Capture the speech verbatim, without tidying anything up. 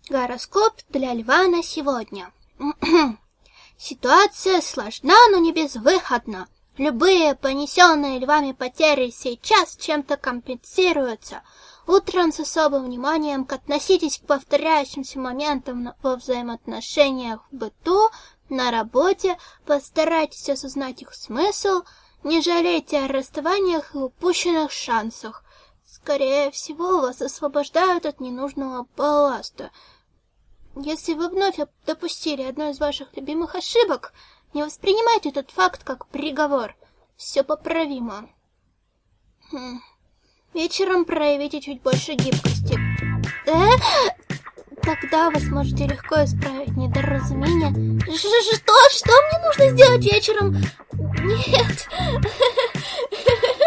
Гороскоп для льва на сегодня. Ситуация сложна, но не безвыходна. Любые понесенные львами потери сейчас чем-то компенсируются. Утром с особым вниманием относитесь к повторяющимся моментам во взаимоотношениях в быту, на работе, постарайтесь осознать их смысл, не жалейте о расставаниях и упущенных шансах. Скорее всего, вас освобождают от ненужного балласта. Если вы вновь допустили одну из ваших любимых ошибок, не воспринимайте этот факт как приговор. Все поправимо. Хм. Вечером проявите чуть больше гибкости. Э? Тогда вы сможете легко исправить недоразумение. Что? Что мне нужно сделать вечером? Нет.